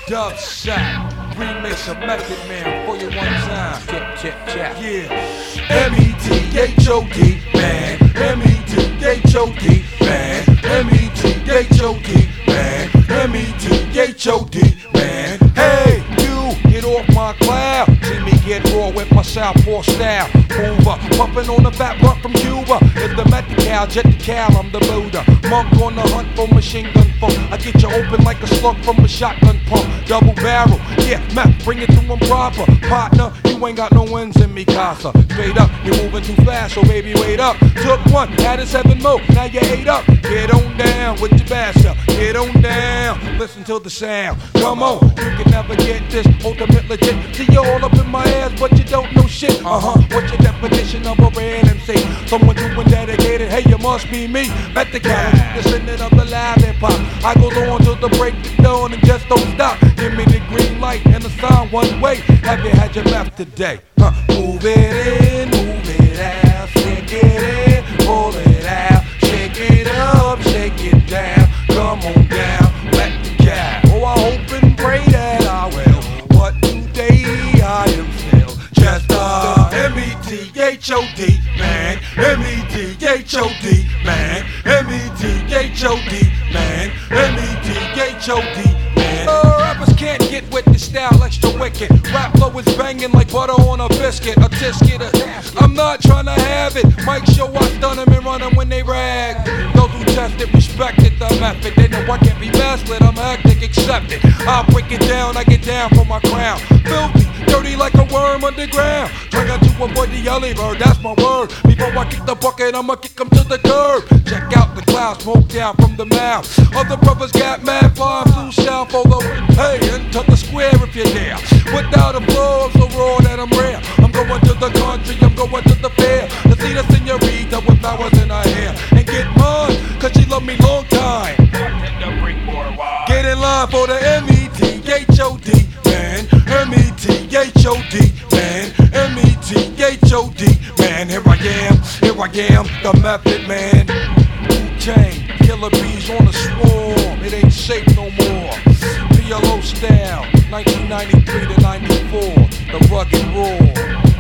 Dub Shot, remix of Method Man for you one time. Check. Yeah. METHOD, man. METHOD, man. METHOD, man. METHOD, man. Hey, you, get off my cloud. See me get raw with my southpaw style. Mover, pumping on the fat blunt from Cuba. It's the Medi-Cal, jet the Cal, I'm the Buddha. Monk on the hunt for machine gun funk. I get you open like a slug from a shotgun pump. Double barrel, yeah, man, bring it to him proper. Partner, you ain't got no wins in me, casa. Straight up, you're moving too fast, so baby, wait up. Took one, added 7 more, now you 8 up. Get on down with your basher, get on down. Listen to the sound, come on, you can never get this ultimate legit. See you all up in my ass, but you don't know shit. What's your definition of a red MC? Someone true and dedicated, hey, you must be me. Met the cat, descendant of the live hip hop. I go on till the break of dawn and just don't stop. Give me the green light and the sign one way. Have you had your mouth today? Move it in, move it out, stick it in, pull it out, shake it up, shake it down, come on down, let the cat. Oh, I hope and pray that I will, but today I am still just METHOD, man, METHOD, man, METHOD, man, METHOD, man. Rappers can't get with the style extra wicked. Rap flow is banging like butter on a biscuit, a tisket. I'm not trying to have it. Mike show I stun them and run them when they rag. Those who test it, respected the method. They know I can't be backslid, I'm hectic, accepted. I'll break it down, I get down for my crown. Filthy, dirty like a worm underground. Trying to avoid the early bird, that's my word. Before I kick the bucket, I'ma kick them to the curb. Check out the clouds, smoke down from the mouth. Other brothers got mad flying through south, although, hey, into the square if you're there. Without a flow, I'm so raw that I'm rare. I'm going to the country, I'm going to the fair to see the senorita with flowers in her hair and get mine, cause she love me long time. Get in line for the METHOD, man. METHOD, man. METHOD, man. Here I am, the Method Man. Wu-Tang, killer bees on the swarm. It ain't safe no more. PLO style, 1993 to 94, the rugged raw.